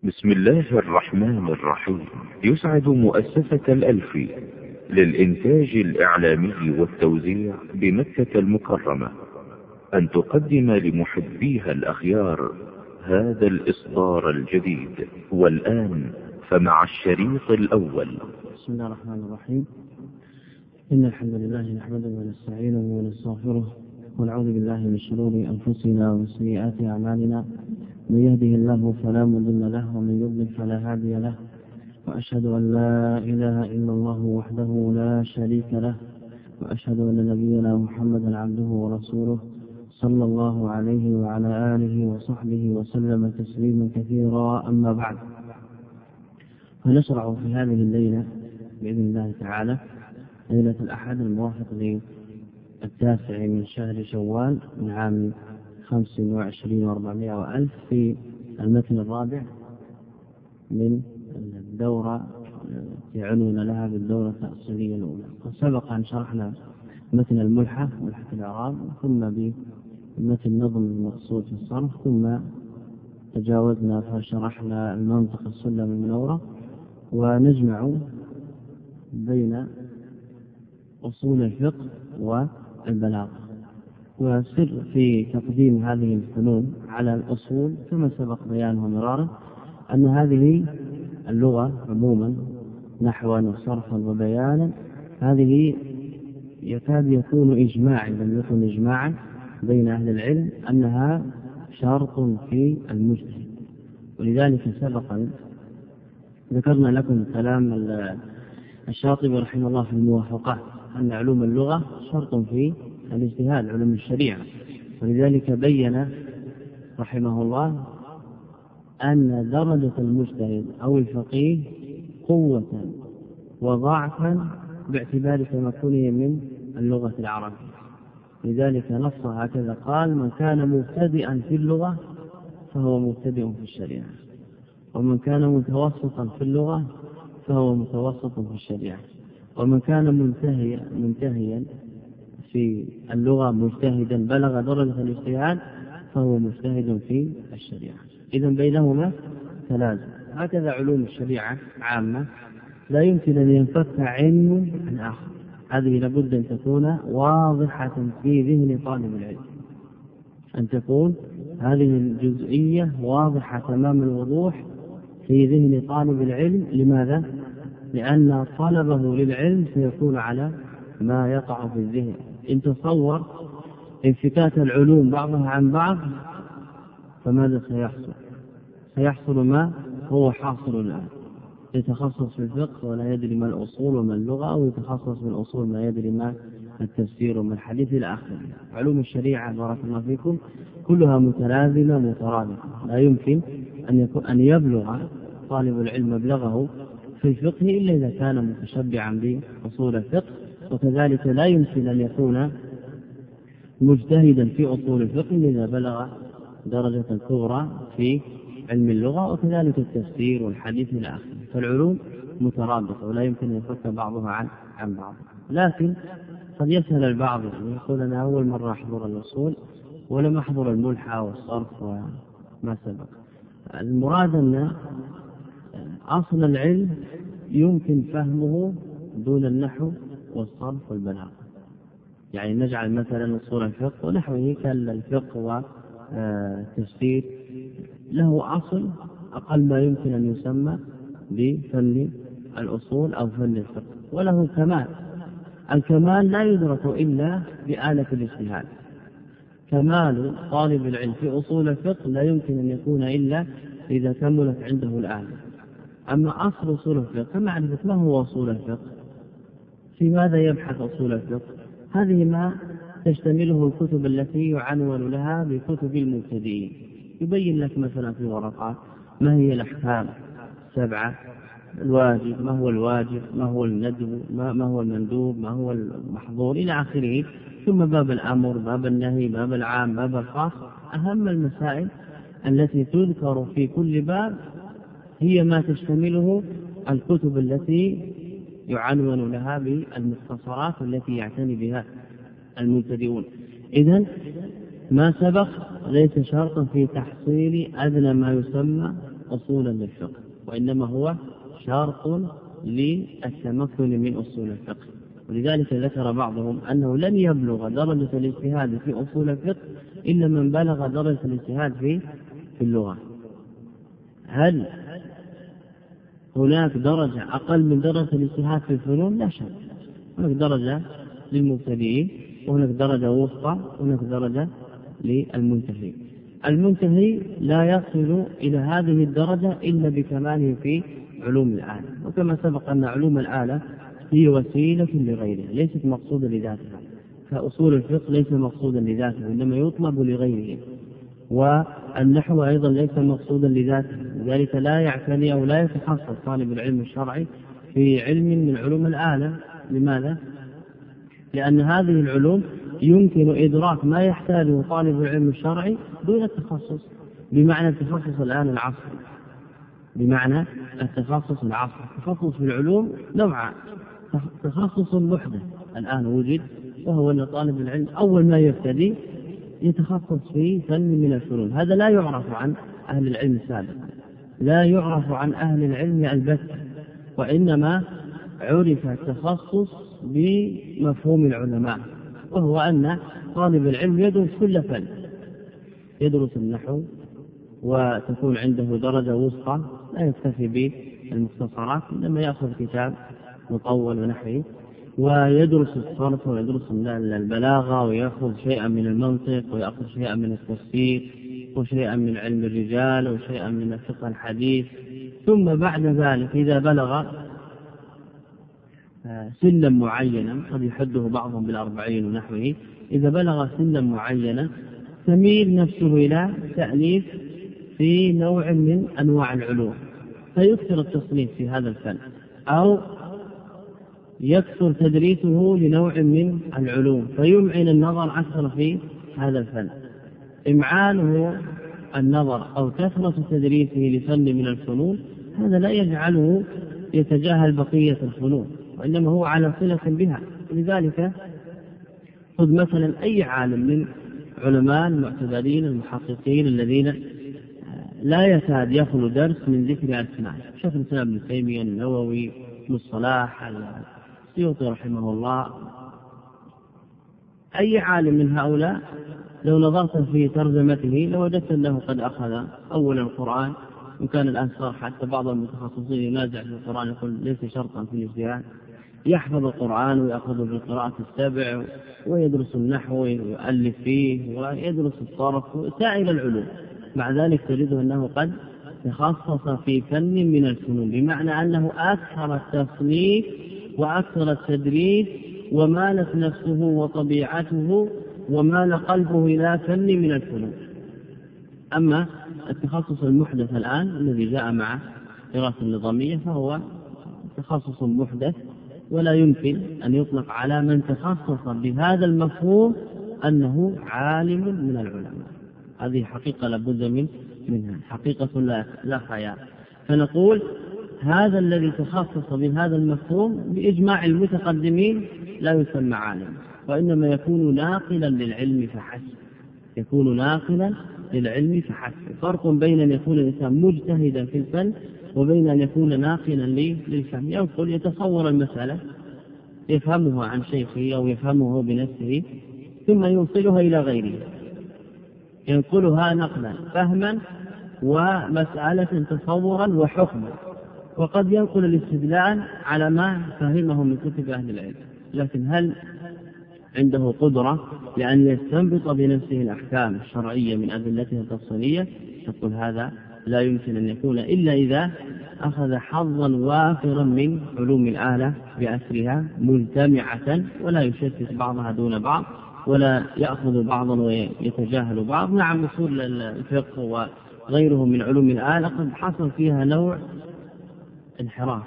بسم الله الرحمن الرحيم. يسعد مؤسسة الألفي للإنتاج الإعلامي والتوزيع بمكة المكرمة أن تقدم لمحبيها الأخيار هذا الإصدار الجديد. والآن فمع الشريط الأول. بسم الله الرحمن الرحيم. إن الحمد لله نحمده ونستعينه ونستغفره ونعوذ بالله من شرور أنفسنا وسيئات أعمالنا. من يهده الله فلا مضل له ومن يضلل فلا هادي له، وأشهد أن لا إله إلا الله وحده لا شريك له، وأشهد أن نبينا محمدا عبده ورسوله صلى الله عليه وعلى آله وصحبه وسلم تسليما كثيرا. أما بعد، فنشرع في هذه الليلة بإذن الله تعالى، ليلة الأحد الموافق للتاسع من شهر شوال من عام 25,400 في المتن الرابع من الدورة يعنون لها بالدورة التأصيلية الأولى. وسبق أن شرحنا متن الملحة ملحة الإعراب، ثم بمتن نظم المقصود في الصرف، ثم تجاوزنا فشرحنا المنطق السلم المنورة. ونجمع بين أصول الفقه والبلاغة، وسر في تقديم هذه الفنون على الأصول كما سبق بيانه مرارا أن هذه اللغة عموما نحوا وصرفا وبيانا هذه يكاد يكون إجماعا لم يكن إجماعا بين أهل العلم أنها شرط في المجتهد. ولذلك سبقا ذكرنا لكم كلام الشاطبي رحمه الله في الموافقات أن علوم اللغة شرط في الاجتهاد، علوم الشريعة. ولذلك بين رحمه الله أن درجة المجتهد أو الفقيه قوة وضعفا باعتبار تمكنه من اللغة العربية. لذلك نص هكذا قال: من كان مبتدئا في اللغة فهو مبتدئ في الشريعة، ومن كان متوسطا في اللغة فهو متوسط في الشريعة، ومن كان منتهيا في اللغة مجتهدا بلغ درجة الاجتهاد فهو مجتهد في الشريعة. إذن بينهما تلازم. هكذا علوم الشريعة عامة لا يمكن أن ينفك علم عن آخر، هذه لابد أن تكون واضحة في ذهن طالب العلم، أن تكون هذه الجزئية واضحة تمام الوضوح في ذهن طالب العلم. لماذا؟ لأن طلبه للعلم سيكون على ما يقع في الذهن. إن تصور انفكاك العلوم بعضها عن بعض فماذا سيحصل؟ سيحصل ما هو حاصل الآن. يتخصص في الفقه ولا يدري ما الأصول وما اللغة، أو يتخصص في الأصول ما يدري ما التفسير وما الحديث إلى آخره. علوم الشريعة بارك الله فيكم كلها متلازمة مترابطة، لا يمكن أن يبلغ طالب العلم مبلغه في الفقه إلا إذا كان متشبعا بأصول الفقه، وكذلك لا يمكن أن يكون مجتهدا في أصول الفقه إذا بلغ درجة كبرى في علم اللغة، وكذلك التفسير والحديث إلى آخره. فالعلوم مترابطة ولا يمكن أن يفك بعضها عن بعض. لكن قد يسأل البعض يقول: أنا أول مرة أحضر الأصول ولم أحضر الملحة والصرف وما سبق. المراد أن أصل العلم يمكن فهمه دون النحو والصرف والبلاغة. يعني نجعل مثلا أصول الفقه ونحوه كالفقه والتفسير له أصل أقل ما يمكن أن يسمى بفن الأصول أو فن الفقه، وله كمال. الكمال لا يدرك إلا بآلة الاجتهاد. كمال طالب العلم في أصول الفقه لا يمكن أن يكون إلا إذا كملت عنده الآلة. أما أصل أصول الفقه معرفة ما هو أصول الفقه، في ماذا يبحث أصول الفقه، هذه ما تشتمله الكتب التي يعنون لها بكتب المبتدئين. يبين لك مثلا في ورقات ما هي الأحكام 7، الواجب ما هو الواجب، ما هو الندب، ما هو المندوب، ما هو المحظور إلى آخره، ثم باب الأمر، باب النهي، باب العام، باب الخاص. أهم المسائل التي تذكر في كل باب هي ما تشتمله الكتب التي يعنون لها بالمختصرات التي يعتني بها المبتدئون. إذن ما سبق ليس شرطا في تحصيل أدنى ما يسمى أصولا للفقه، وإنما هو شرط للتمكن من أصول الفقه. ولذلك ذكر بعضهم أنه لن يبلغ درجة الاجتهاد في أصول الفقه إلا من بلغ درجة الاجتهاد في اللغة. هل هناك درجة أقل من درجة الاجتهاد في الفنون؟ لا شك، هناك درجة للمبتدئين، وهناك درجة وسطى، وهناك درجة للمنتهي. المنتهي لا يصل إلى هذه الدرجة إلا بكماله في علوم الآلة، وكما سبق أن علوم الآلة هي وسيلة لغيرها ليست مقصودة لذاتها، فأصول الفقه ليس مقصودا لذاته إنما يطلب لغيره، والنحو أيضا ليس مقصودا لذاته، لذلك لا يعتني أو لا يتخصص طالب العلم الشرعي في علم من علوم الآلة. لماذا؟ لأن هذه العلوم يمكن إدراك ما يحتاجه طالب العلم الشرعي دون التخصص، بمعنى التخصص الآن العصري، بمعنى التخصص العصري. التخصص في العلوم نوعان: تخصص محدث الآن وجد، وهو أن طالب العلم أول ما يبتدي يتخصص في فن من الفنون. هذا لا يعرف عن أهل العلم السابق، لا يعرف عن أهل العلم البتة، وإنما عرف التخصص بمفهوم العلماء، وهو أن طالب العلم يدرس كل فن، يدرس النحو وتكون عنده درجة وسطى، لا يكتفي بالمختصرات، إنما يأخذ كتاب مطول ونحوه، ويدرس الصرف ويدرس البلاغة، ويأخذ شيئا من المنطق، ويأخذ شيئا من التفسير، وشيئا من علم الرجال، وشيئا من الفقه الحديث. ثم بعد ذلك إذا بلغ سنا معينا، قد يحده بعضهم بال40 ونحوه، إذا بلغ سنا معينا تميل نفسه إلى تأليف في نوع من أنواع العلوم، فيكثر التصنيف في هذا الفن، أو يكثر تدريسه لنوع من العلوم فيمعن النظر أكثر في هذا الفن. إمعانه النظر أو كثرة تدريسه لفن من الفنون هذا لا يجعله يتجاهل بقية الفنون، وإنما هو على صلة بها. لذلك خذ مثلا أي عالم من علماء المعتبرين المحققين الذين لا يكاد يخلو درس من ذكر أسماء، شيخ الإسلام ابن تيمية، النووي، ابن الصلاح، السيوطي رحمه الله، أي عالم من هؤلاء لو نظرت في ترجمته لوجدت أنه قد أخذ أول القرآن، وكان الآن صار حتى بعض المتخصصين ينازع في القرآن يقول ليس شرطا في الاجتهاد، يحفظ القرآن ويأخذ بالقراءة السبع ويدرس النحو ويؤلف فيه ويدرس الصرف وسائر العلوم، مع ذلك تجده أنه قد تخصص في فن من الفنون، بمعنى أنه أكثر التصنيف وأكثر التدريس، ومالت نفسه وطبيعته ومال قلبه إلى فن من الفنون. أما التخصص المحدث الآن الذي جاء مع الدراسة النظامية فهو تخصص محدث، ولا يمكن أن يطلق على من تخصص بهذا المفهوم أنه عالم من العلماء. هذه حقيقة لابد منها، حقيقة لا خيال. فنقول هذا الذي تخصص بهذا المفهوم بإجماع المتقدمين لا يسمى عالم، وإنما يكون ناقلا للعلم فحسب، يكون ناقلا للعلم فحسب. فرق بين أن يكون الإنسان مجتهدا في الفن وبين أن يكون ناقلا للفهم. يقول يتصور المسألة يفهمها عن شيخه أو يفهمه بنفسه ثم يوصلها إلى غيره، ينقلها نقلا فهما ومسألة تصورا وحكما، وقد ينقل الاستدلال على ما فهمه من كتب أهل العلم، لكن هل عنده قدرة لأن يستنبط بنفسه الأحكام الشرعية من أدلتها التفصيلية؟ تقول هذا لا يمكن أن يكون إلا إذا أخذ حظا وافرا من علوم الآلة بأسرها مجتمعة، ولا يشتت بعضها دون بعض، ولا يأخذ بعضا ويتجاهل بعض. نعم أصول الفقه وغيره من علوم الآلة قد حصل فيها نوع انحراف،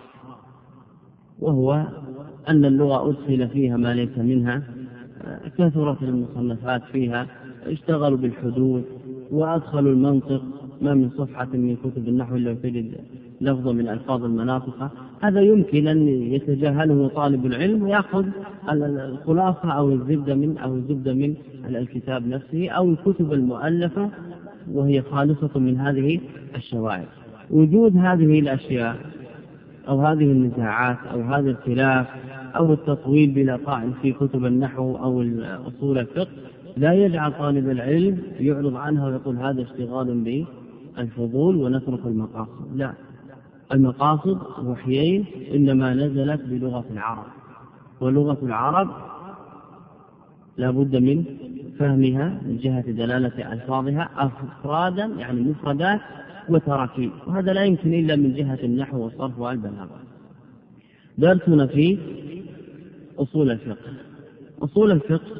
وهو أن اللغة أدخل فيها ما ليس منها، كثرت المصنفات فيها، اشتغلوا بالحدود وأدخلوا المنطق، ما من صفحة من كتب النحو إلا تجد لفظ من ألفاظ المناطق. هذا يمكن أن يتجاهله طالب العلم ويأخذ الخلاصة أو الزبدة من الكتاب نفسه أو الكتب المؤلفة وهي خالصة من هذه الشوائب. وجود هذه الأشياء أو هذه النزاعات أو هذا الخلاف أو التطويل بلا طاعن في كتب النحو أو أصول الفقه لا يجعل طالب العلم يعرض عنها ويقول هذا اشتغال بالفضول ونترك المقاصد. لا، المقاصد وحيين إنما نزلت بلغة العرب، ولغة العرب لا بد من فهمها من جهة دلالة ألفاظها أفرادا يعني مفردات وتراكيب، وهذا لا يمكن إلا من جهة النحو والصرف والبلاغة. درسنا في أصول الفقه. أصول الفقه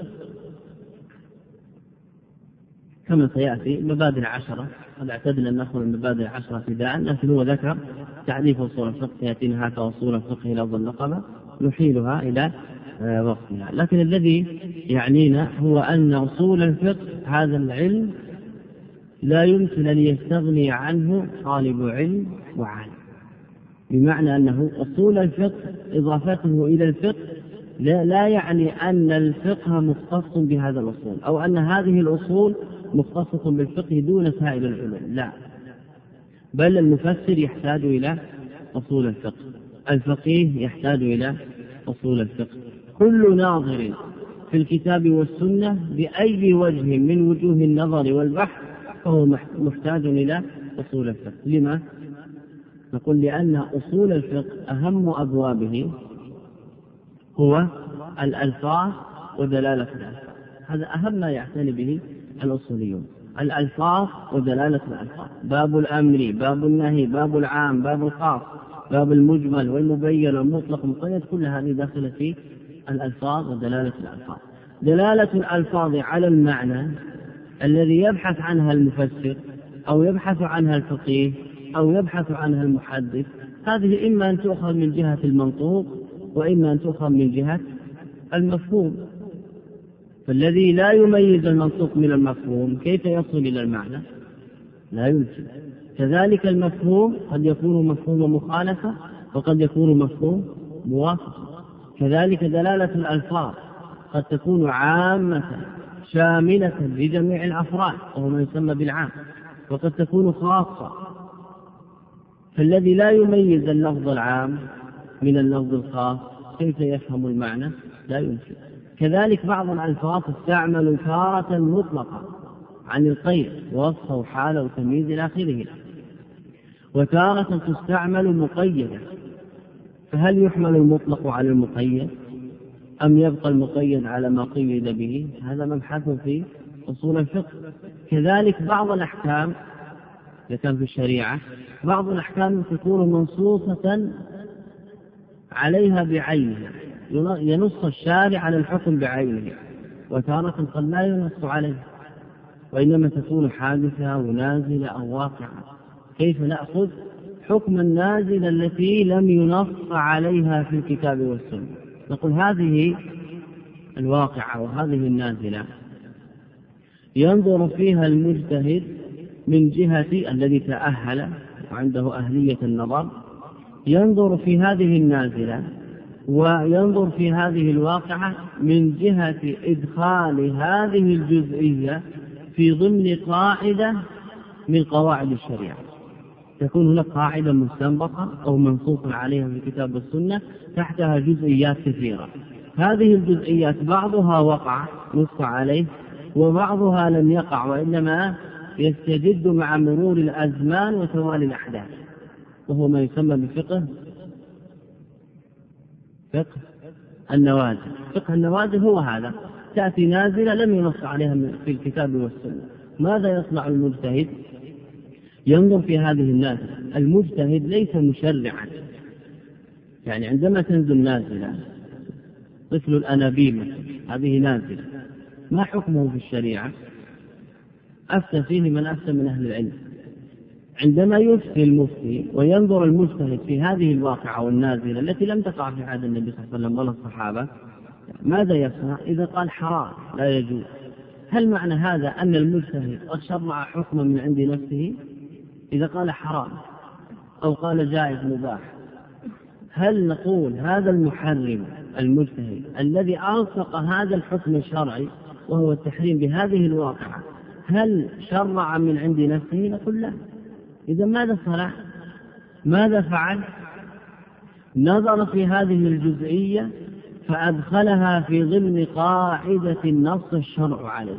كما سيأتي مبادئ 10، قد اعتدنا أن نأخذ المبادئ 10 ابتداء، لكن هو ذكر تعريف أصول الفقه سيأتينا هكذا أصول الفقه إلى ظل النقبة نحيلها إلى وقتها. لكن الذي يعنينا هو أن أصول الفقه هذا العلم لا يمكن أن يستغني عنه طالب علم وعالم، بمعنى أنه أصول الفقه إضافته إلى الفقه لا يعني أن الفقه مختص بهذا الأصول أو أن هذه الأصول مختصة بالفقه دون سائر العلوم، لا، بل المفسر يحتاج إلى أصول الفقه، الفقيه يحتاج إلى أصول الفقه. كل ناظر في الكتاب والسنة بأي وجه من وجوه النظر والبحث فهو محتاج إلى أصول الفقه. لما؟ نقول لأن أصول الفقه أهم أبوابه هو الألفاظ ودلالة الألفاظ، هذا أهم ما يعتني به الأصوليون، الألفاظ ودلالة الألفاظ، باب الأمر، باب النهي، باب العام، باب الخاص، باب المجمل والمبين والمطلق والمقيد، كل هذه داخلة في الألفاظ ودلالة الألفاظ. دلالة الألفاظ على المعنى الذي يبحث عنها المفسر أو يبحث عنها الفقيه أو يبحث عنها المحدث، هذه إما أن تؤخذ من جهة المنطوق وإما أن تؤخذ من جهة المفهوم، فالذي لا يميز المنطوق من المفهوم كيف يصل إلى المعنى؟ لا يمكن. كذلك المفهوم قد يكون مفهوم مخالفة وقد يكون مفهوم موافقة. كذلك دلالة الألفاظ قد تكون عامة شاملة لجميع الأفراد وهو ما يسمى بالعام، وقد تكون خاصة، فالذي لا يميز اللفظ العام من اللفظ الخاص كيف يفهم المعنى؟ لا يمكن. كذلك بعض الألفاظ تستعمل تارة مطلقة عن القيد ووصف وحالة وتمييز إلى آخره، وتارة تستعمل مقيدة، فهل يحمل المطلق على المقيد أم يبقى المقيد على ما قيد به؟ هذا مبحث في أصول الفقه. كذلك بعض الأحكام إذا كان في الشريعة بعض الأحكام تكون منصوصة عليها بعينها، ينص الشارع على الحكم بعينه، وتارة قد لا ينص عليه وإنما تكون حادثة ونازلة أو واقعة. كيف نأخذ حكم النازلة التي لم ينص عليها في الكتاب والسنة؟ نقول هذه الواقعة وهذه النازلة ينظر فيها المجتهد من جهة الذي تأهل وعنده أهلية النظر، ينظر في هذه النازلة وينظر في هذه الواقعة من جهة إدخال هذه الجزئية في ضمن قاعدة من قواعد الشريعة. تكون هناك قاعدة مستنبطة أو منصوص عليها في الكتاب والسنة تحتها جزئيات كثيرة، هذه الجزئيات بعضها وقع نص عليه وبعضها لم يقع وإنما يستجد مع مرور الأزمان وتوالي الأحداث، وهو ما يسمى بفقه النوازل. فقه النوازل هو هذا، تأتي نازلة لم ينص عليها في الكتاب والسنة، ماذا يصنع المجتهد؟ ينظر في هذه النازلة. المجتهد ليس مشرعا، يعني عندما تنزل نازلة طفل الأنابيب هذه نازلة، ما حكمه في الشريعة؟ أفتى فيه من أفتى من أهل العلم. عندما يفتي المفتي وينظر المجتهد في هذه الواقعة والنازلة التي لم تقع في عهد النبي صلى الله عليه وسلم ولا الصحابة، ماذا يصنع؟ إذا قال حرام لا يجوز، هل معنى هذا أن المجتهد قد شرع حكما من عند نفسه؟ إذا قال حرام أو قال جائز مباح، هل نقول هذا المحرم المجتهد الذي ألصق هذا الحكم الشرعي وهو التحريم بهذه الواقعة هل شرع من عند نفسه؟ نقول لا. إذا ماذا صنع؟ ماذا فعل؟ نظر في هذه الجزئية فأدخلها في ضمن قاعدة النص الشرع عليه.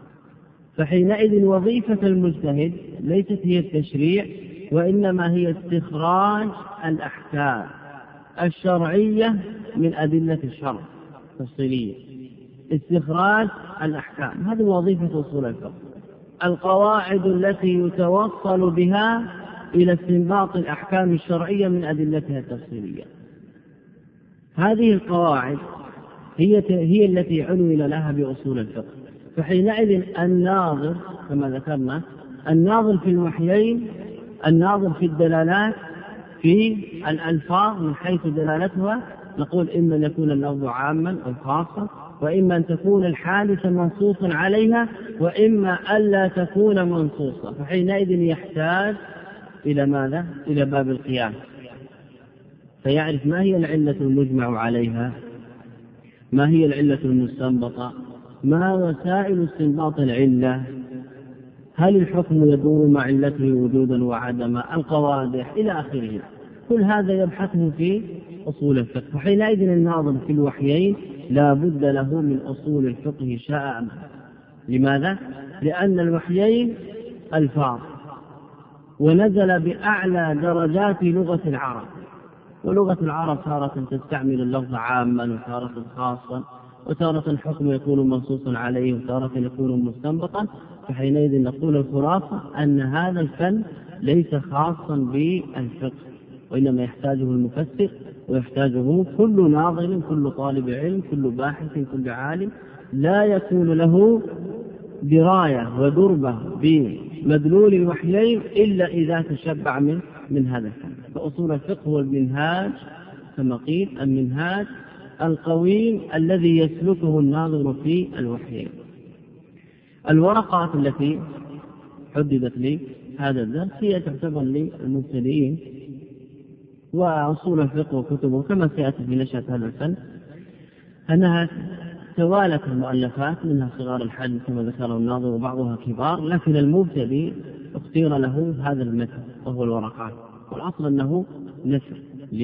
فحينئذ وظيفة المجتهد ليست هي التشريع، وإنما هي استخراج الأحكام الشرعية من أدلة الشرع التفصيلية، استخراج الأحكام. هذه وظيفة أصول الفقه، القواعد التي يتوصل بها إلى استنباط الأحكام الشرعية من أدلتها التفصيلية. هذه القواعد هي التي عنون لها بأصول الفقه. فحينئذ الناظر كما ذكرنا، الناظر في الوحيين، الناظر في الدلالات في الألفاظ من حيث دلالتها، نقول إما أن يكون اللفظ عاما أو خاصا، وإما أن تكون الحادثة منصوصا عليها، وإما ألا تكون منصوصة. فحينئذ يحتاج إلى ماذا؟ إلى باب القياس، فيعرف ما هي العلة المجمع عليها، ما هي العلة المستنبطة، ما وسائل استنباط العلة، هل الحكم يدور مع علته وجودا وعدما، القوادح إلى آخره. كل هذا يبحثه في أصول الفقه. وحينئذ الناظر في الوحيين لا بد له من أصول الفقه شاء أم. لماذا؟ لأن الوحيين ألفاظ، ونزل بأعلى درجات لغة العرب، ولغة العرب تارة تستعمل اللفظ عاما وتارة خاصا، وتارة الحكم يكون منصوصا عليه وتارة يكون مستنبطا. فحينئذ نقول الخلاصة أن هذا الفن ليس خاصا بالفقه، وإنما يحتاجه المفسر، ويحتاجه كل ناظر، كل طالب علم، كل باحث، كل عالم لا يكون له دراية ودربة بمدلول الوحيين إلا إذا تشبع من هذا الفن. فأصول الفقه هو المنهاج كما قيل، المنهاج القويم الذي يسلكه الناظر في الوحيين. الورقات التي حددت لي هذا الدرس هي تعتبر للمبتدئين، وأصول الفقه وكتبه كما سيأتي في نشأة هذا الفن أنها توالت المؤلفات، منها صغار الحجم كما ذكره الناظر وبعضها كبار، لكن المبتدئ اختير له هذا المثل وهو الورقات. والأصل أنه نثر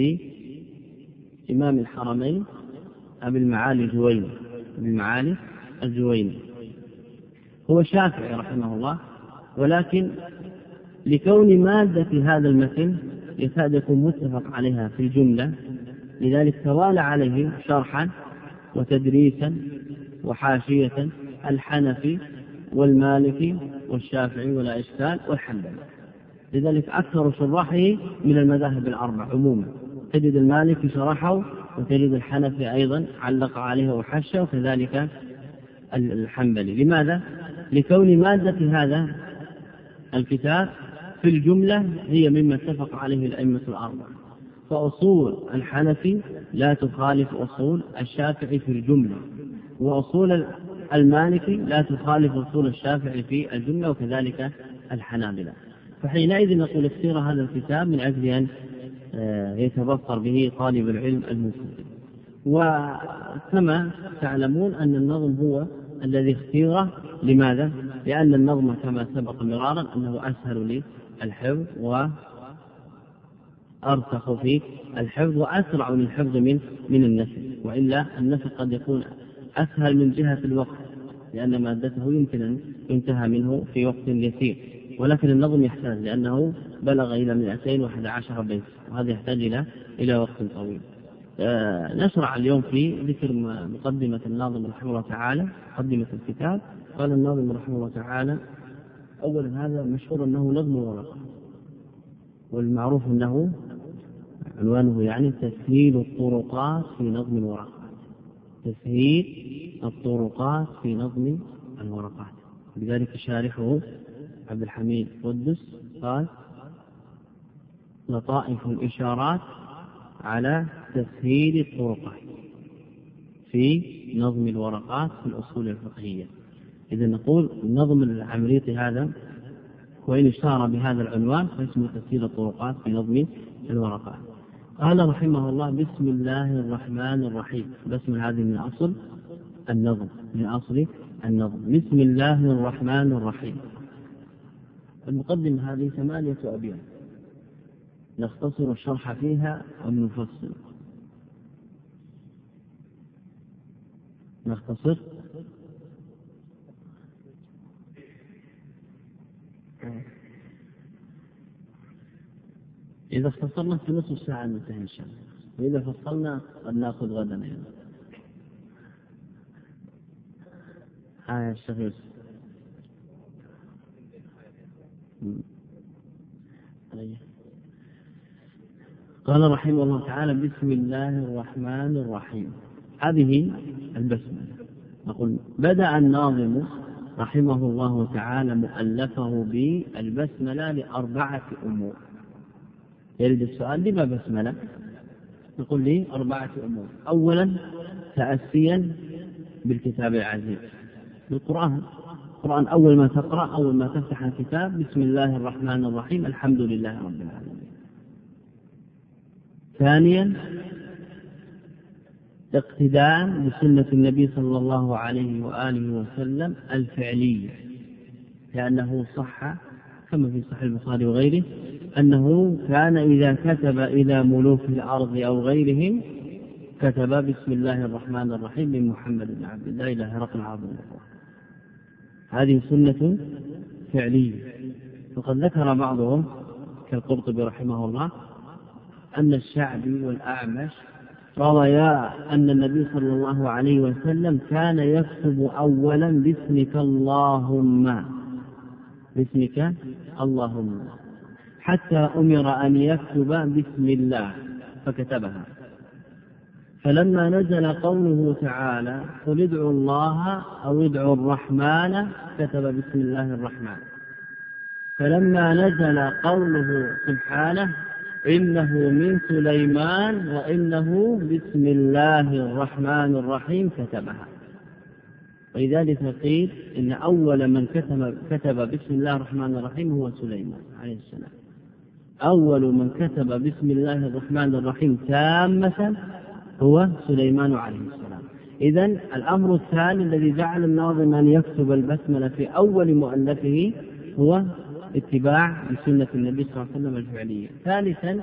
لإمام الحرمين أبي المعالي الجويني، هو شافعي رحمه الله، ولكن لكون مادة هذا المتن يكاد يكون متفق عليها في الجملة، لذلك توالى عليه شرحا وتدريسا وحاشية الحنفي والمالكي والشافعي ولا إشكال والحنبلي. لذلك أكثر شرحه من المذاهب الأربع عموما، تجد المالكي شرحه، وتجد الحنفي أيضا علق عليه وحشه، وكذلك الحنبلي. لماذا؟ لكون مادة هذا الكتاب في الجملة هي مما اتفق عليه الأئمة الأربعة، فأصول الحنفي لا تخالف أصول الشافعي في الجملة، وأصول المالكي لا تخالف أصول الشافعي في الجملة، وكذلك الحنابلة. فحينئذ نقول اختير هذا الكتاب من أجل أن يتبصر به طالب العلم المسلم. وكما تعلمون أن النظم هو الذي اختيره. لماذا؟ لأن النظم كما سبق مرارا أنه أسهل للحفظ وأرسخ في الحفظ وأسرع للحفظ من النسل، وإلا النسل قد يكون أسهل من جهة الوقت، لأن مادته يمكن أن ينتهى منه في وقت يسير، ولكن النظم يحتاج لأنه بلغ إلى 211 بيت، وهذا يحتاج إلى وقت طويل. نشرع اليوم في ذكر مقدمة الناظم رحمه الله تعالى، مقدمة الكتاب. قال الناظم رحمه الله تعالى: أولا هذا مشهور أنه نظم ورقة، والمعروف أنه عنوانه يعني تسهيل الطرقات في نظم الورقات، تسهيل الطرقات في نظم الورقات. لذلك شارحه عبد الحميد قدس قال: لطائف الإشارات على تسهيل الطرقات في نظم الورقات في الأصول الفقهية. إذا نقول النظم العمريطي هذا وإن اشتهر بهذا العنوان فاسمه تسهيل الطرقات في نظم الورقات. قال رحمه الله: بسم الله الرحمن الرحيم. بسم هذه من أصل النظم، من أصل النظم. بسم الله الرحمن الرحيم. المقدمة هذه 8 أبيات، نختصر الشرح فيها أم نفصل؟ نختصر. إذا اختصرنا في نصف ساعة ننتهي إن شاء الله، وإذا فصلنا قد نأخذ غدا يعني. يا الشيخ يوسف. قال رحمه الله تعالى: بسم الله الرحمن الرحيم. هذه البسملة. نقول بدأ الناظم رحمه الله تعالى مؤلفه بالبسملة لأربعة أمور. يريد السؤال: لما بسملة؟ نقول لي 4 أمور. أولا تأسيا بالكتاب العزيز، بالقرآن. القرآن أول ما تقرأ، أول ما تفتح الكتاب، بسم الله الرحمن الرحيم، الحمد لله رب العالمين. ثانيا اقتداء بسنة النبي صلى الله عليه وآله وسلم الفعلية، لأنه صح كما في صحيح البخاري وغيره أنه كان إذا كتب إلى ملوك الأرض أو غيرهم كتب بسم الله الرحمن الرحيم من محمد بن عبد الله إلى هرقل العظيم. هذه سنة فعلية. وقد ذكر بعضهم كالقرطبي رحمه الله أن الشعبي والأعمش رويا أن النبي صلى الله عليه وسلم كان يكتب أولا باسمك اللهم، باسمك اللهم، حتى أمر أن يكتب بسم الله فكتبها. فلما نزل قوله تعالى: قل ادعوا الله أو ادعوا الرحمن، كتب بسم الله الرحمن. فلما نزل قوله سبحانه: إنه من سليمان وإنه بسم الله الرحمن الرحيم، كتبها. ولذلك قيل إن أول من كتب بسم الله الرحمن الرحيم هو سليمان عليه السلام. أول من كتب بسم الله الرحمن الرحيم تامة هو سليمان عليه السلام. إذن الأمر الثاني الذي جعل الناظم أن يكتب البسملة في أول مؤلفه هو اتباع بسنة النبي صلى الله عليه وسلم الفعلية. ثالثا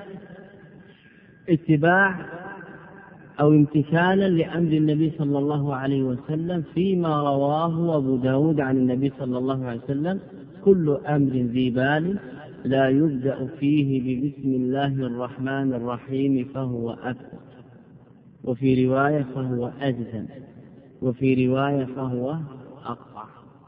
اتباع أو امتثالا لأمر النبي صلى الله عليه وسلم فيما رواه أبو داود عن النبي صلى الله عليه وسلم: كل أمر ذي بال لا يبدأ فيه ببسم الله الرحمن الرحيم فهو أكبر، وفي رواية فهو أجزم، وفي رواية فهو أقطع.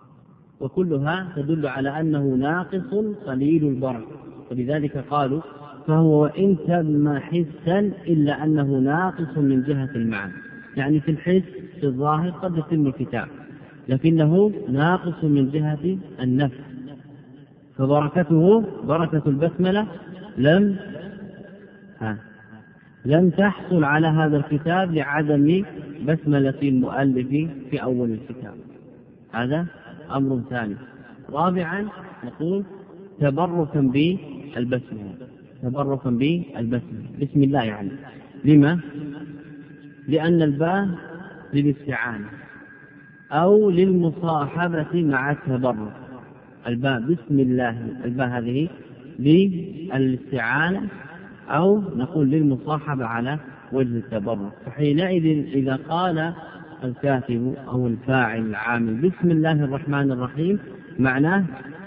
وكلها تدل على أنه ناقص قليل البركة، ولذلك قالوا فهو وإن تم حسا إلا أنه ناقص من جهة المعنى. يعني في الحس في الظاهر قد يتم الكتاب، لكنه ناقص من جهة النفس، فبركته بركة البسملة لم تحصل على هذا الكتاب لعدم بسملة المؤلف في أول الكتاب. هذا أمر ثاني. رابعا نقول تبركا بالبسملة، تبركا بالبسملة بسم الله. يعني لما؟ لأن الباء للاستعانة أو للمصاحبة مع التبرك. الباء بسم الله، الباء هذه للاستعانة أو نقول للمصاحبة على وجه التبرك. فحينئذ إذا قال الكاتب أو الفاعل العامل بسم الله الرحمن الرحيم معناه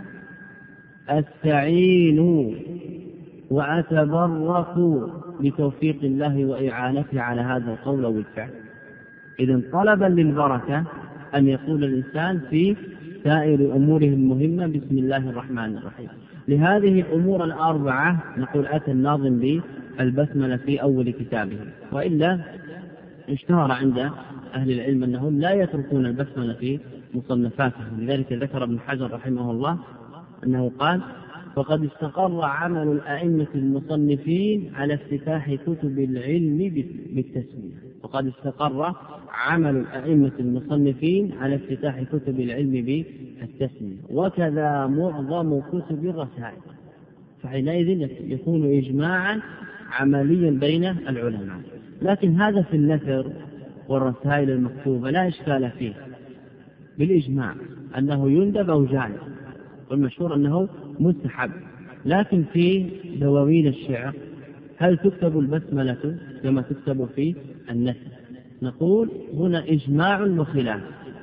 أستعين وأتبرك بتوفيق الله وإعانته على هذا القول أو الفعل. إذن طلبا للبركة أن يقول الإنسان في سائر أموره المهمة بسم الله الرحمن الرحيم. لهذه الأمور الأربعة نقول أتى الناظم بالبسملة في أول كتابه، وإلا اشتهر عند أهل العلم أنهم لا يتركون البسملة في مصنفاتهم. لذلك ذكر ابن حجر رحمه الله أنه قال: فقد استقر عمل الأئمة المصنفين على افتتاح كتب العلم بالتسمية. وقد استقر عمل الأئمة المصنفين على افتتاح كتب العلم بالتسمية، وكذا معظم كتب الرسائل. فحينئذ يكون إجماعا عمليا بين العلماء. لكن هذا في النثر والرسائل المكتوبة لا إشكال فيه بالإجماع أنه يندب أو جائز، والمشهور أنه مستحب. لكن في دواوين الشعر هل تكتب البسملة كما تكتب في النثر؟ نقول هنا إجماع وخلاف.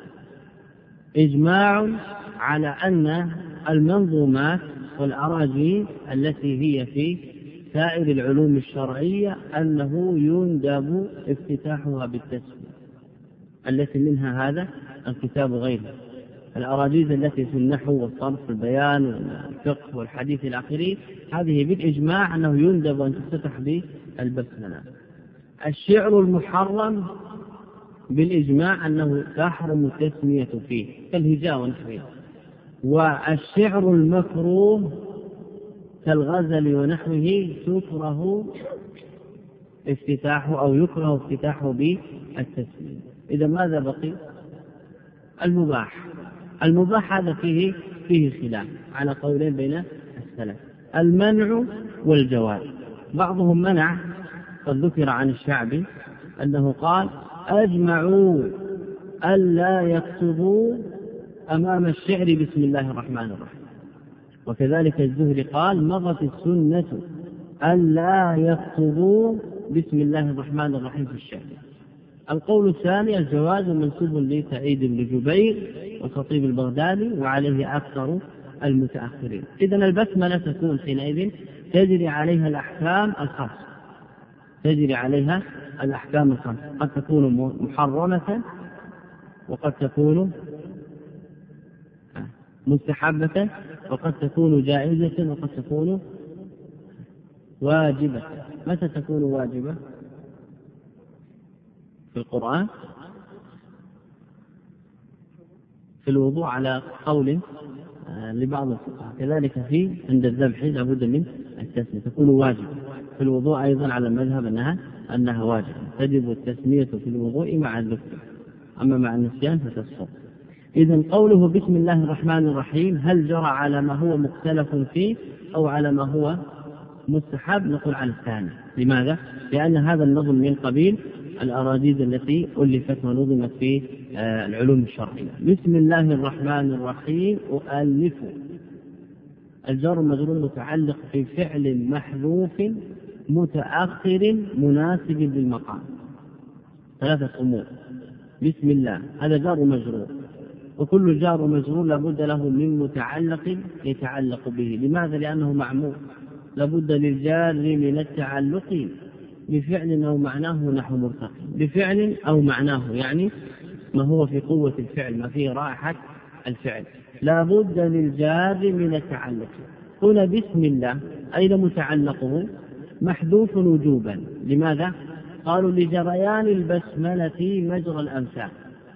إجماع على أن المنظومات والأراجيل التي هي في سائر العلوم الشرعية أنه يندب افتتاحها بالتسمية، التي منها هذا الكتاب غيره. الأراجيل التي في النحو والصرف والبيان والفقه والحديث الآخري هذه بالإجماع أنه يندب أن تفتتح بالبسملة. الشعر المحرم بالإجماع أنه تحرم التسمية فيه كالهجاء ونحوه. والشعر المكروه كالغزل ونحوه تكره افتتاحه أو يكره افتتاحه بالتسمية. إذا ماذا بقي؟ المباح. المباح هذا فيه خلاف على قولين بين السلف، المنع والجواز. بعضهم منع، قد ذكر عن الشعبي أنه قال أجمعوا ألا يكتبوا أمام الشعر بسم الله الرحمن الرحيم. وكذلك الزهري قال مضت السنة ألا يكتبوا بسم الله الرحمن الرحيم في الشعر. القول الثاني الجواز منسوب لسعيد بن جبير وخطيب البغدادي وعليه أكثر المتأخرين. إذن البسملة تكون حينئذ تجري عليها الأحكام الخاصة، تجري عليها الأحكام الخاصة، قد تكون محرمة وقد تكون مستحبة وقد تكون جائزة وقد تكون واجبة. متى تكون واجبة؟ في القرآن في الوضوء على قول لبعض الفقهاء، كذلك في عند الذبح لابد من التسمية تكون واجبة. في الوضوء أيضا على المذهب أنها واجبة، تجب التسمية في الوضوء مع الذكر، أما مع النسيان فتسقط. إذن قوله بسم الله الرحمن الرحيم هل جرى على ما هو مختلف فيه أو على ما هو مستحب؟ نقول على الثاني. لماذا؟ لأن هذا النظم من قبيل الأراجيز التي ألفت ونظمت في العلوم الشرعية. بسم الله الرحمن الرحيم أؤلف، الجار مجرور متعلق في فعل محذوف متأخر مناسب للمقام. ثلاثة أمور: بسم الله هذا جار مجرور، وكل جار مجرور لابد له من متعلق يتعلق به. لماذا؟ لأنه معمول، لابد للجار من التعلق بفعل أو معناه نحو مرتقي، بفعل أو معناه يعني ما هو في قوة الفعل، ما فيه رائحة الفعل، لابد للجار من التعلق. هنا بسم الله أين متعلقه؟ محذوف وجوبا. لماذا؟ قالوا لجريان البسملة مجرى الأمثال،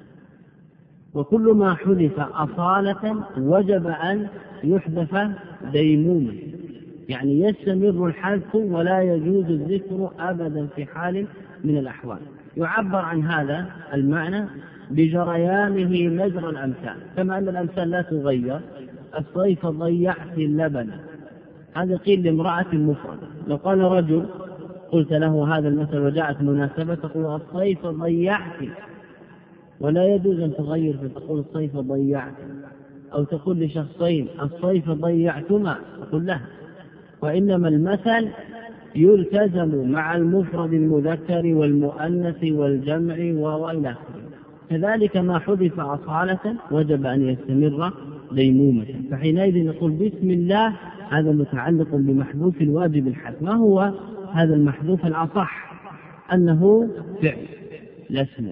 وكل ما حدث أصالة وجب أن يحدث ديموما، يعني يستمر الحذف ولا يجوز الذكر أبدا في حال من الأحوال. يعبر عن هذا المعنى بجريانه مجرى الأمثال، كما أن الأمثال لا تغير. الصيف ضيعت اللبن، هذا قيل لامرأة مفردة. لو قال رجل قلت له هذا المثل وجاءت مناسبة تقول الصيف ضيعت، ولا يجوز أن تغير فتقول الصيف ضيعت، أو تقول لشخصين الصيف ضيعتما تقول له. وإنما المثل يلتزم مع المفرد المذكر والمؤنث والجمع وإلى آخره. كذلك ما حدث أصالة وجب أن يستمر ديمومة، فحينئذ نقول بسم الله هذا متعلق بمحذوف الواجب الحذف. ما هو هذا المحذوف؟ الأصح أنه فعل لا اسم،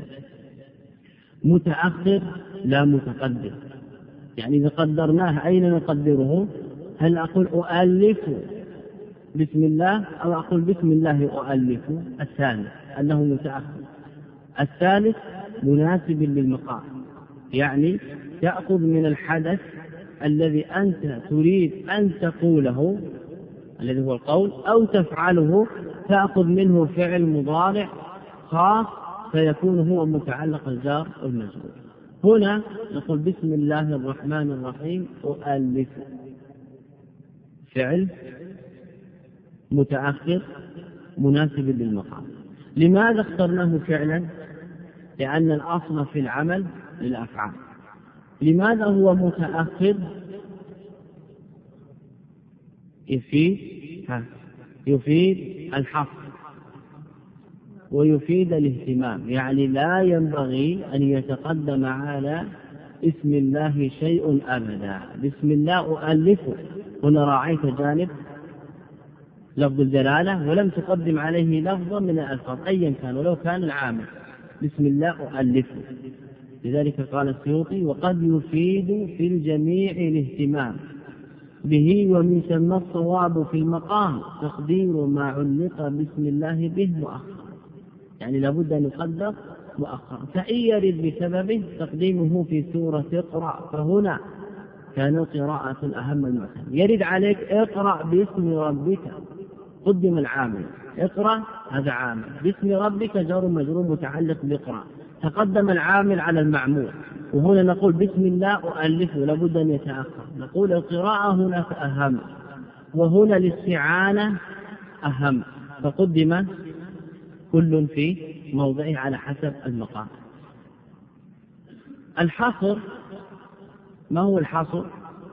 متأخر لا متقدم. يعني إذا قدرناه أين نقدره؟ هل أقول أؤلف بسم الله أو أقول بسم الله أؤلف؟ الثاني أنه متأخر. الثالث مناسب للمقام، يعني تأخذ من الحدث الذي أنت تريد أن تقوله الذي هو القول أو تفعله، تأخذ منه فعل مضارع خاص فيكون هو متعلق الجار والمجرور. هنا نقول بسم الله الرحمن الرحيم أؤلف، فعل متأخر مناسب للمقام. لماذا اخترناه فعلا؟ لأن الأصل في العمل للأفعال. لماذا هو متأخر؟ يفيد الحصر ويفيد الاهتمام، يعني لا ينبغي أن يتقدم على اسم الله شيء أبدا. بسم الله أؤلفه، هنا راعيت جانب لفظ الجلالة ولم تقدم عليه لفظا من الألفاظ أيا كان ولو كان العامل. بسم الله أؤلفه. لذلك قال السيوطي: وقد يفيد في الجميع الاهتمام به، ومن ثم الصواب في المقام تقدير ما علق بسم الله به مؤخرا، يعني لابد أن يقدر مؤخرا. فإن يرد بسببه تقديمه في سورة اقرأ، فهنا كان القراءة أهم المعتمد. يرد عليك اقرأ باسم ربك، قدم العامل، اقرأ هذا عامل، باسم ربك جار مجرور متعلق باقرأ، تقدم العامل على المعمول. وهنا نقول بسم الله أؤلفه، لابد أن يتأخر. نقول القراءة هناك أهم، وهنا الاستعانة أهم، فقدم كل في موضعه على حسب المقام. الحصر، ما هو الحصر؟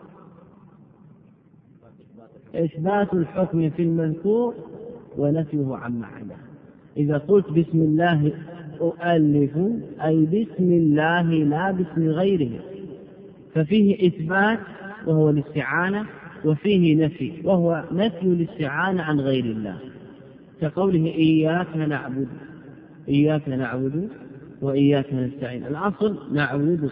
إثبات الحكم في المذكور ونفيه عما عداه. إذا قلت بسم الله أؤلف أي بسم الله لا باسم غيره، ففيه إثبات وهو الاستعانة، وفيه نفي وهو نفي الاستعانة عن غير الله، كقوله إياك نعبد، إياك نعبد وإياك نستعين. الأصل نعبدك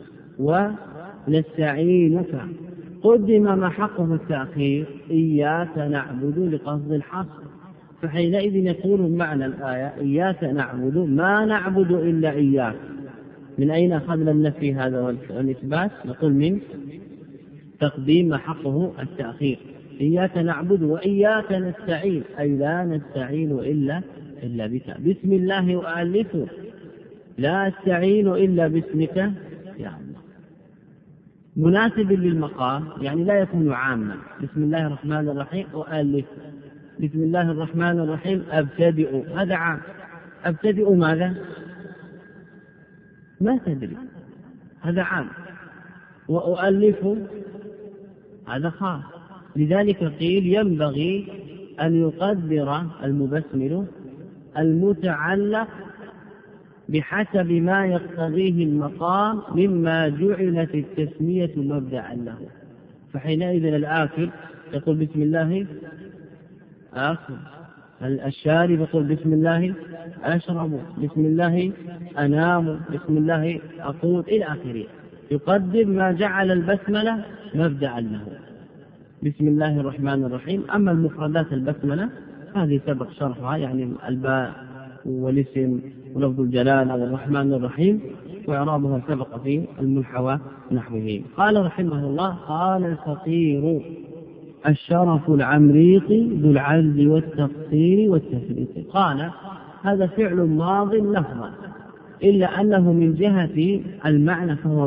ونستعينك، قدم ما حقه التأخير إياك نعبد لقصد الحصر، فحينئذ يكون معنى الآية إياك نعبد ما نعبد إلا إياك. من أين أخذنا النفي هذا والإثبات؟ نقول من تقديم ما حقه التأخير. إياك نعبد وإياك نستعين أي لا نستعين إلا بك. بسم الله أؤلف لا أستعين إلا باسمك يا الله. مناسب للمقام، يعني لا يكون عاما. بسم الله الرحمن الرحيم أؤلف، بسم الله الرحمن الرحيم أبتدئ، هذا عام. أبتدئ ماذا؟ ما تدري، هذا عام. وأؤلف هذا خاص. لذلك قيل ينبغي أن يقدر المبسمل المتعلق بحسب ما يقتضيه المقام مما جعلت التسمية مبدأ له. فحينئذ الآكل يقول بسم الله آكل، الشارب يقول بسم الله أشرب، بسم الله أنام، بسم الله أقول إلى آخره. يقدم ما جعل البسملة مبدأ له. بسم الله الرحمن الرحيم. أما المفردات البسملة هذه سبق شرحها، يعني الباء والاسم ولفظ الجلالة والرحمن الرحيم، وإعرابها سبق في الملحوى نحوه. قال رحمه الله: قال الفقير الشرف العمريق ذو العجز والتقصير والتفريط. قال هذا فعل ماض لفظا، إلا أنه من جهة المعنى فهو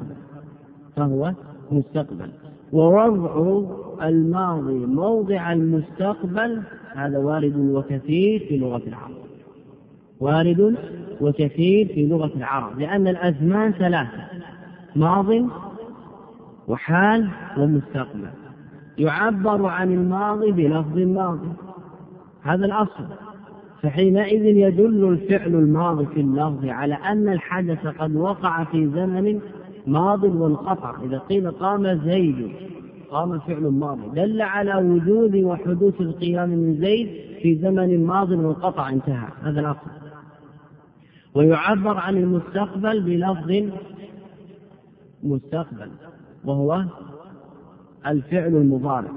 مستقبل، ووضع الماضي موضع المستقبل هذا وارد وكثير في لغة العرب، وارد وكثير في لغة العرب، لأن الأزمان ثلاثة: ماض وحال ومستقبل. يعبر عن الماضي بلفظ الماضي، هذا الأصل. فحينئذ يدل الفعل الماضي في اللفظ على أن الحدث قد وقع في زمن ماض وانقطع. إذا قيل قام زيد، قام فعل ماضي دل على وجود وحدوث القيام من زيد في زمن ماض وانقطع، انتهى، هذا الأصل. ويعبر عن المستقبل بلفظ مستقبل وهو الفعل المضارع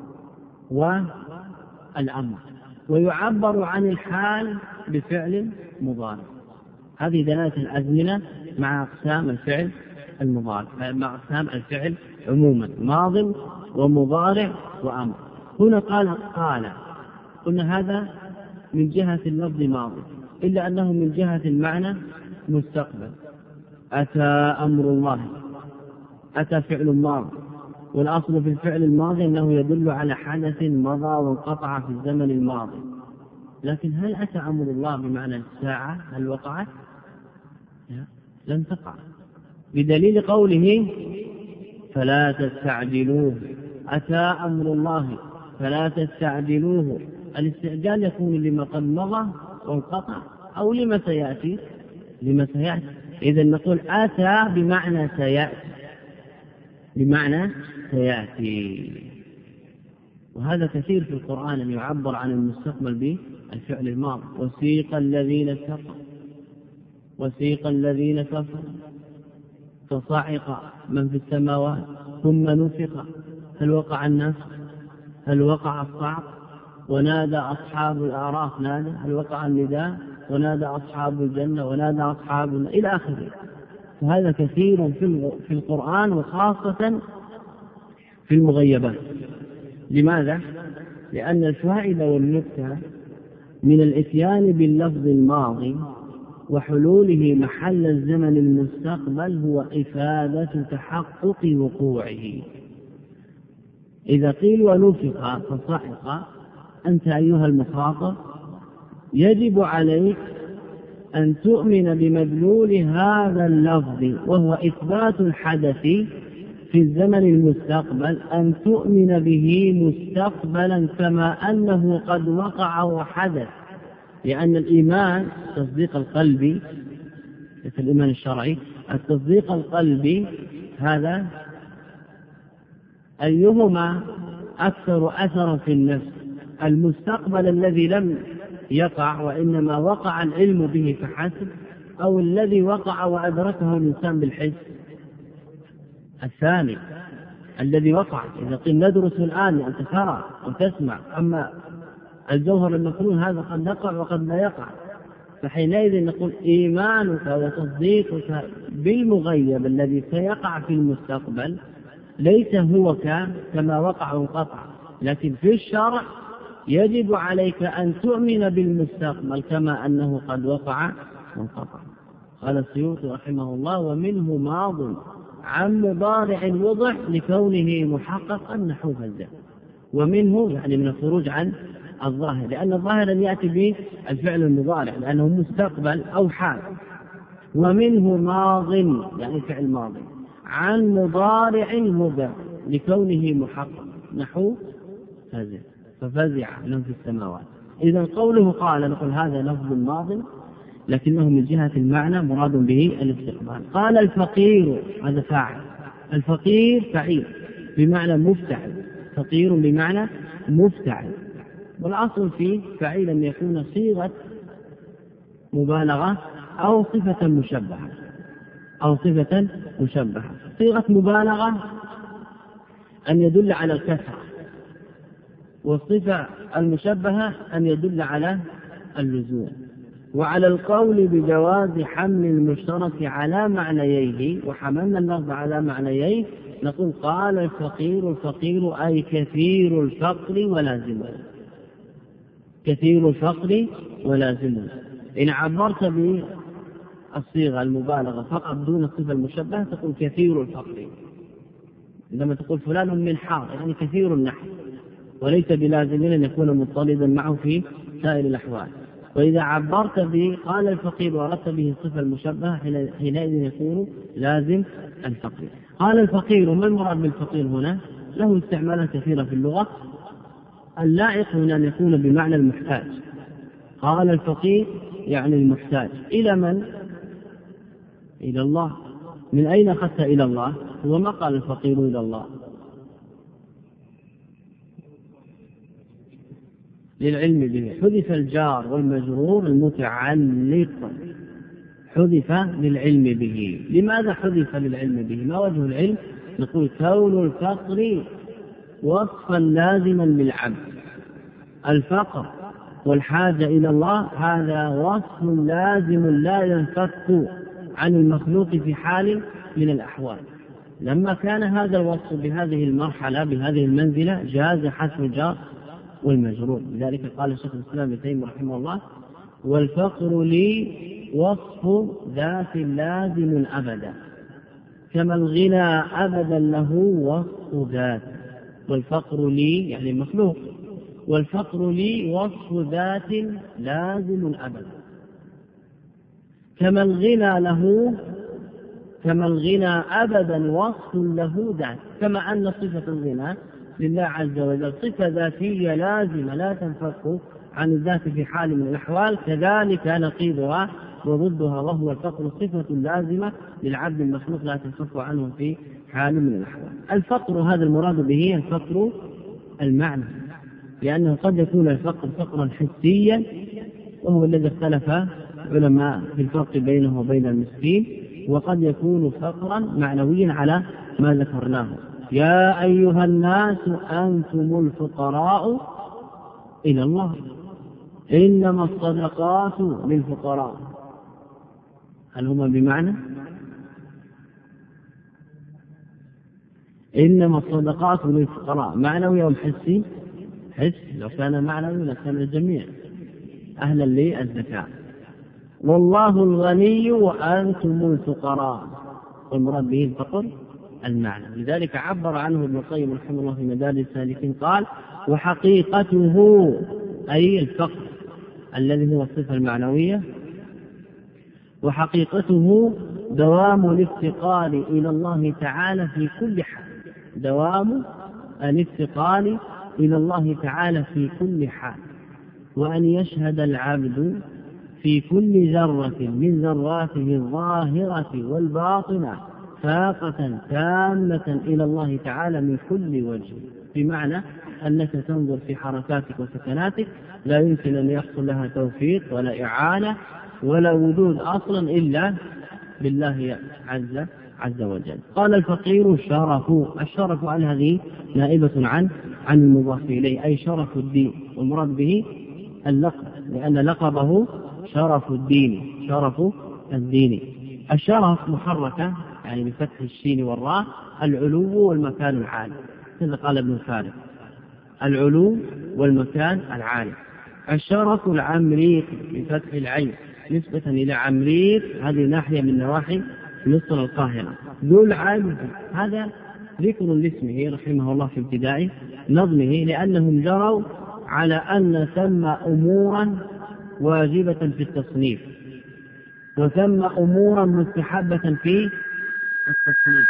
والأمر. ويعبر عن الحال بفعل مضارع. هذه دلالة الأزمنة مع أقسام الفعل المضارع، مع أقسام الفعل عموما: ماض ومضارع وأمر. هنا قال قلنا هذا من جهة اللفظ ماضي، إلا أنه من جهة المعنى مستقبل. أتى أمر الله، أتى فعل ماضي، والأصل في الفعل الماضي أنه يدل على حدث مضى وانقطع في الزمن الماضي. لكن هل أتى أمر الله بمعنى الساعة؟ هل وقعت؟ لم تقع، بدليل قوله فلا تستعجلوه. أتى أمر الله فلا تستعجلوه، الاستعجال يكون لما قد مضى وانقطع أو لما سيأتي. إذا نقول أتى بمعنى سيأتي. وهذا كثير في القرآن أن يعبر عن المستقبل بالفعل الماضي. وسيق الذين كفروا فصعق من في السماوات ثم نفخ. هل وقع النفخ؟ هل وقع الصعق؟ ونادى أصحاب الأعراف هل وقع النداء؟ ونادى أصحاب الجنة ونادى أصحاب إلى آخره. فهذا كثير في القرآن وخاصة في المغيبات. لماذا؟ لأن الفائدة والنكتة من الإتيان باللفظ الماضي وحلوله محل الزمن المستقبل هو إفادة تحقق وقوعه. إذا قيل ونفخ فصعق، أنت أيها المخاطب يجب عليك أن تؤمن بمدلول هذا اللفظ وهو إثبات الحدث في الزمن المستقبل، أن تؤمن به مستقبلا كما أنه قد وقع وحدث. لأن الإيمان تصديق القلبي مثل الإيمان الشرعي، التصديق القلبي هذا أيهما أكثر أثرا في النفس؟ المستقبل الذي لم يقع وإنما وقع العلم به فحسب، أو الذي وقع وأدركه الإنسان بالحس؟ الثاني الذي وقع. إذا قيل ندرس الآن أنت ترى وتسمع، أما الجوهر المكنون هذا قد يقع وقد لا يقع. فحينئذ نقول إيمانك وتصديقك بالمغيب الذي سيقع في المستقبل ليس هو كما وقع وانقطع، لكن في الشرع يجب عليك أن تؤمن بالمستقبل كما أنه قد وقع وانقطع. قال السيوطي رحمه الله: ومنه ماض عن مضارع وضح لكونه محققا نحو فزع. ومنه يعني من الخروج عن الظاهر، لأن الظاهر أن يأتي به الفعل المضارع لأنه مستقبل أو حال. ومنه ماض يعني فعل ماضي عن مضارع وضح لكونه محقق نحو فزع، ففزع من في السماوات. إذا قوله قال نقول هذا لفظ ماض لكنه من جهة المعنى مراد به الاستقبال. قال الفقير هذا فاعل، الفقير فعيل بمعنى مفتعل، فقير بمعنى مفتعل. والأصل فيه فعيل أن يكون صيغة مبالغة أو صفة مشبهة. صيغة مبالغة أن يدل على الكثرة، والصفة المشبهة أن يدل على اللزوم. وعلى القول بجواز حمل المشترك على معنييه، وحملنا اللفظ على معنييه، نقول قال الفقير أي كثير الفقر ولازمه. إن عبرت بالصيغة المبالغة فقط دون الصفة المشبهة تقول كثير الفقر. عندما تقول فلان من حار يعني كثير النحو، وليس بلازم أن يكون مضطردا معه في سائر الأحوال. وإذا عبرت به قال الفقير وأردت به الصفة المشبهة حينئذ يكون لازم الفقير. قال الفقير، ما المراد بالفقير هنا؟ له استعمالات كثيرة في اللغة. اللائق هنا أن يكون بمعنى المحتاج. قال الفقير يعني المحتاج إلى من؟ إلى الله. من أين أخذت إلى الله؟ هو ما قال الفقير إلى الله، للعلم به. حذف الجار والمجرور المتعلق، حذف للعلم به. لماذا حذف للعلم به؟ ما وجه العلم؟ نقول كون الفقر وصفا لازما للعبد. الفقر والحاجة إلى الله هذا وصف لازم لا ينفك عن المخلوق في حال من الأحوال. لما كان هذا الوصف بهذه المرحلة بهذه المنزلة جاز حذف الجار والمجرور. لذلك قال الشيخ الإسلام ابن تيمية رحمه الله: والفقر لي وصف ذات لازم أبدا، كما الغنى أبدا له وصف ذات. والفقر لي يعني مخلوق، والفقر لي وصف ذات لازم أبدا، كما الغنى أبدا وصف له ذات. كما أن صفة الغنى لله عز وجل صفة ذاتية لازمة لا تنفك عن الذات في حال من الأحوال، كذلك نقيضها وضدها وهو الفقر صفة لازمة للعبد المخلوق لا تنفك عنه في حال من الأحوال. الفقر هذا المراد به الفقر المعنى، لأنه قد يكون الفقر فقرا حسيا وهو الذي اختلف علماء في الفرق بينه وبين المسكين، وقد يكون فقرا معنويا على ما ذكرناه. يا أيها الناس أنتم الفقراء إلى الله إنما الصدقات للفقراء. هل هما بمعنى؟ إنما الصدقات للفقراء معنوي أو حسي؟ حس. لو كان معنوي لكان الجميع أهلا للزكاة. والله الغني وأنتم الفقراء، والمراد به الفقر المعنى. لذلك عبر عنه ابن القيم رحمه الله في مدارج السالكين قال: وحقيقته أي الفقر الذي هو الصفة المعنوية، وحقيقته دوام الافتقار إلى الله تعالى في كل حال، دوام الافتقار إلى الله تعالى في كل حال، وأن يشهد العبد في كل ذرة من ذراته الظاهرة والباطنة فاقة تامة إلى الله تعالى من كل وجه، بمعنى أنك تنظر في حركاتك وسكناتك لا يمكن أن يحصل لها توفيق ولا إعانة ولا وجود أصلا إلا بالله عز وجل. قال الفقير الشرف عن هذه نائبة عن المضاف إليه، أي شرف الدين، والمراد به اللقب، لأن لقبه شرف الدين، شرف الدين. الشرف محركة يعني بفتح الشين والراء، العلو والمكان العالي، كذا قال ابن فارس، العلو والمكان العالي. الشرف العمريق بفتح العين نسبة إلى عمريق، هذه ناحية من نواحي مصر القاهرة. ذو العبد هذا ذكر لاسمه رحمه الله في ابتداء نظمه، لأنهم جروا على أن ثم أمورا واجبة في التصنيف وثم أمورا مستحبة في التصنيف،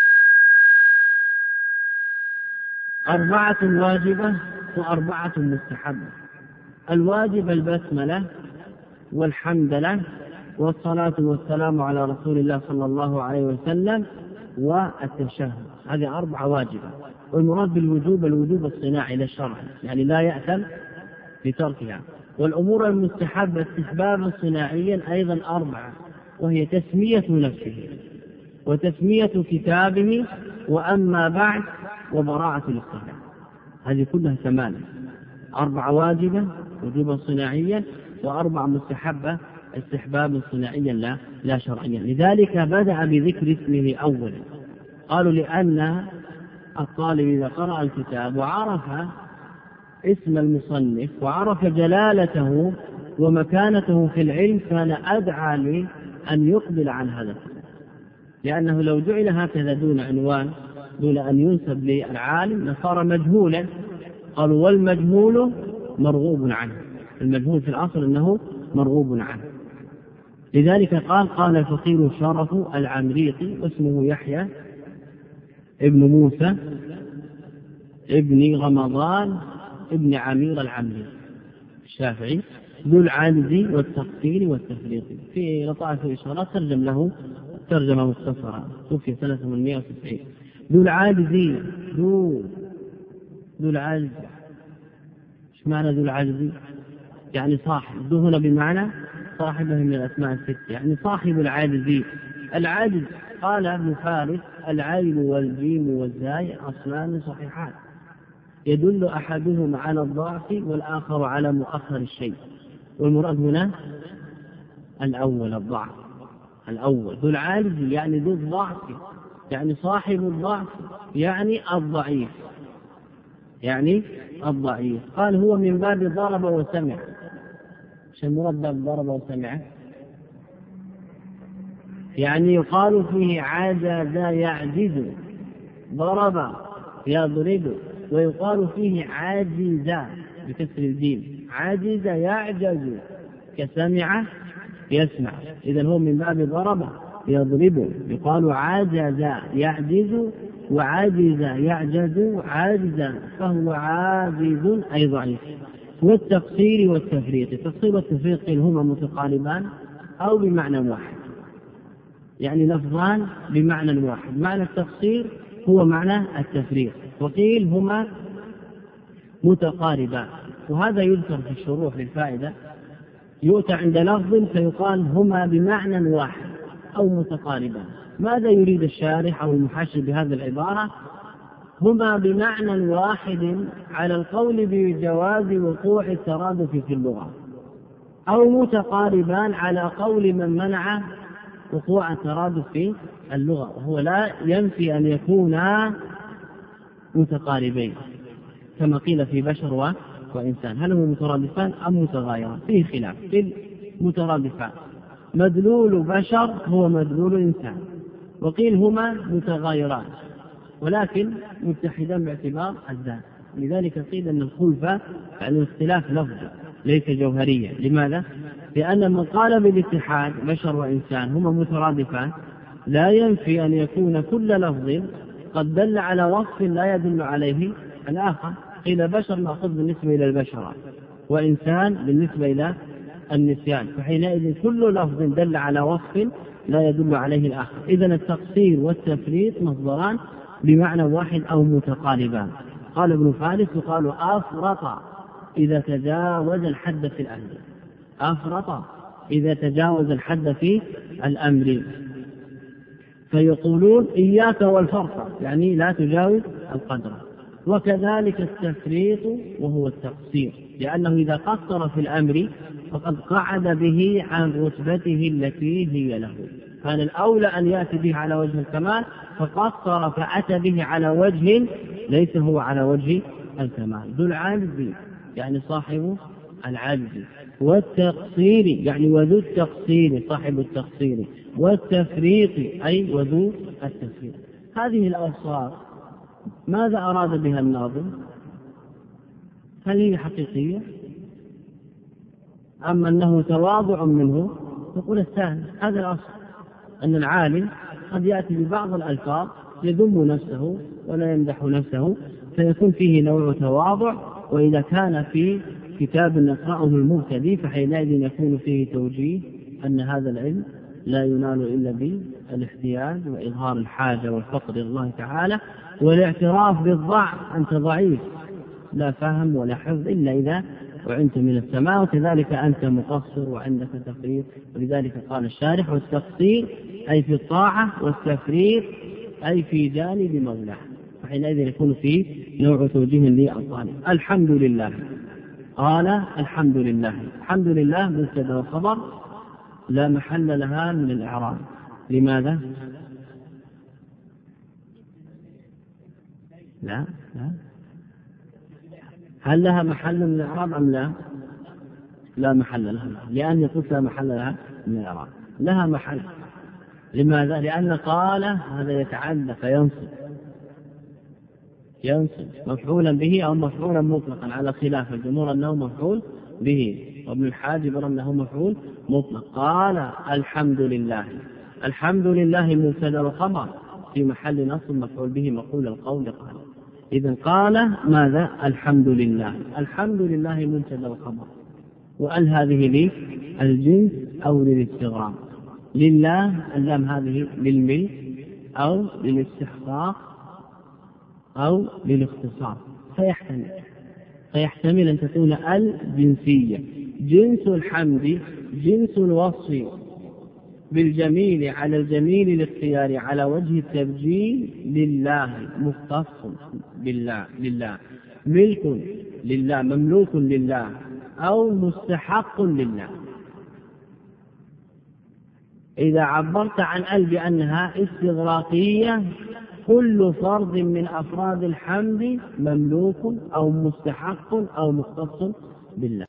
4 واجبة و4 مستحبة. الواجب البسملة والحمدلله والصلاة والسلام على رسول الله صلى الله عليه وسلم والتشهد، هذه 4 واجبة. والمراد بالوجوب الوجوب الصناعي للشرع، يعني لا يأثم بتركها. والأمور المستحبة استحبابا صناعيا أيضا 4، وهي تسمية نفسه وتسمية كتابه وأما بعد وبراءة الاصطلاح. هذه كلها 8، 4 واجبة وجوبا صناعيا و4 مستحبة استحبابا صناعيا لا شرعيا. لذلك بدأ بذكر اسمه أولا، قالوا لأن الطالب إذا قرأ الكتاب وعرف اسم المصنف وعرف جلالته ومكانته في العلم كان أدعى لأن يقبل عن هذا، لأنه لو جعل هكذا دون عنوان دون أن ينسب للعالم لصار مجهولا. قالوا والمجهول مرغوب عنه، المجهول في الأصل أنه مرغوب عنه. لذلك قال الفقير الشرف العمريقي واسمه يحيى ابن موسى ابن رمضان ابن عمير العمري الشافعي، ذو العجز والتقصير والتفريط. في لطائف الإشارات ترجم له ترجمة مختصرة، توفي سنة 890. ذو العجز، ذو العجز، ايش معنى ذو العجز؟ يعني صاحب، ذو هنا بمعنى صاحبه من الأسماء 6، يعني صاحب العجز. العجز قال ابن فارس: العين والجيم والزاي أصلان صحيحان يدل أحدهما على الضعف والآخر على مؤخر الشيء، والمراد هنا الأول الضعف. الأول ذو العجز يعني ذو الضعف، يعني صاحب الضعف، يعني الضعيف، يعني الضعيف. قال هو من باب ضرب وسمع. ايش المراد ضرب وسمع؟ يعني يقال فيه عجز يعجز، ضرب يضرب، ويقال فيه عاجز بكسر الجيم، عاجز يعجز كسمع يسمع. إذن هو من باب ضرب يضرب، يقال عاجز يعجز وعاجز يعجز عاجزا فهو عاجز أي ضعيف. والتقصير والتفريط، التقصير والتفريط قيل هما متقاربان أو بمعنى واحد، يعني لفظان بمعنى واحد. معنى التقصير هو معنى التفريط، وقيل هما متقاربان. وهذا يذكر في الشروح للفائدة، يؤتى عند لفظ فيقال هما بمعنى واحد أو متقاربان. ماذا يريد الشارح أو المحشي بهذه العبارة؟ هما بمعنى واحد على القول بجواز وقوع الترادف في اللغة، أو متقاربان على قول من منع وقوع الترادف في اللغة، وهو لا ينفي أن يكونا متقاربين كما قيل في بشر وإنسان. هل هم مترادفان أم متغايران؟ فيه خلاف في المترادفان. مدلول بشر هو مدلول إنسان، وقيل هما متغايران ولكن متحدان باعتبار الذات. لذلك قيل أن الخلفة يعني الاختلاف لفظي ليس جوهريا. لماذا؟ لأن من قال بالاتحاد بشر وإنسان هما مترادفان لا ينفي أن يكون كل لفظ قد دل على وصف لا يدل عليه الآخر. قيل بشر مأخوذ بالنسبة إلى البشرة، وإنسان بالنسبة إلى النسيان، فحينئذ كل لفظ دل على وصف لا يدل عليه الآخر. إذن التقصير والتفريط مصدران بمعنى واحد أو متقاربان. قال ابن فارس يقال أفرط إذا تجاوز الحد في الأمر، أفرط إذا تجاوز الحد في الأمر. فيقولون إياك والفرط، يعني لا تجاوز القدر. وكذلك التفريط وهو التقصير، لأنه إذا قصر في الأمر فقد قعد به عن رتبته التي هي له. كان الأولى أن يأتي به على وجه الكمال فقصر فأتى به على وجه ليس هو على وجه الكمال. ذو العجز يعني صاحب العجز، والتقصير يعني وذو التقصير صاحب التقصير، والتفريط أي وذو التفريط. هذه الأوصاف ماذا أراد بها الناظم؟ هل هي حقيقية أم أنه تواضع منه؟ تقول الثاني. هذا الأصل، أن العالم قد يأتي ببعض الألفاظ يذم نفسه ولا يمدح نفسه فيكون فيه نوع تواضع، وإذا كان في كتاب نقرأه المبتدئ فحينئذ يكون فيه توجيه أن هذا العلم لا ينال إلا بالاحتياج وإظهار الحاجة والفقر إلى الله تعالى والاعتراف بالضعف. أنت ضعيف لا فهم ولا حفظ إلا إذا وعنت من السماء، وكذلك أنت مقصر وعندك تفريط. ولذلك قال الشارح والتقصير أي في الطاعة، والتفريط أي في جانب مولاه، فحينئذ يكون فيه نوع توجيه للطالب. الحمد لله. قال الحمد لله. الحمد لله مبتدا وخبر لا محل لها من الإعراب. لماذا؟ لا هل لها محل من الإعراب أم لا؟ لا محل لها، لأن يقول لا محل لها من الإعراب. لها محل. لماذا؟ لأن قال هذا يتعدى فينصب مفعولا به أو مفعولا مطلقا، على خلاف الجمهور أنه مفعول به، وابن الحاجب أنه مفعول مطلق. قال الحمد لله. الحمد لله مبتدا وخبر في محل نصب مفعول به مقول القول. قال إذن قال ماذا؟ الحمد لله. الحمد لله مبتدا وخبر، وأل هذه لي الجنس أو للاستغراق. لله اللام هذه للملك أو للاستحقاق أو للاختصار، فيحتمل أن تكون الجنسية. جنس الحمد جنس الوصف بالجميل على الجميل الاختياري على وجه التبجيل لله، مختص بالله، لله ملك لله، مملوك لله، أو مستحق لله. إذا عبرت عن ال بأنها استغراقية كل فرد من أفراد الحمد مملوك أو مستحق أو مختص بالله.